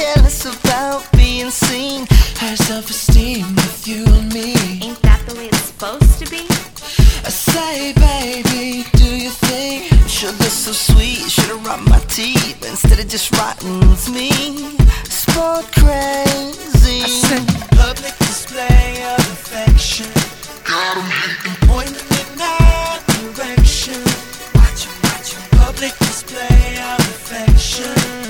jealous about being seen. Her self-esteem with you and me. Ain't that the way it's supposed to be? I say, baby, do you think sugar's so sweet? Should've rocked my teeth instead of just rotting with me. Sport crazy. I said public display of affection. Got 'em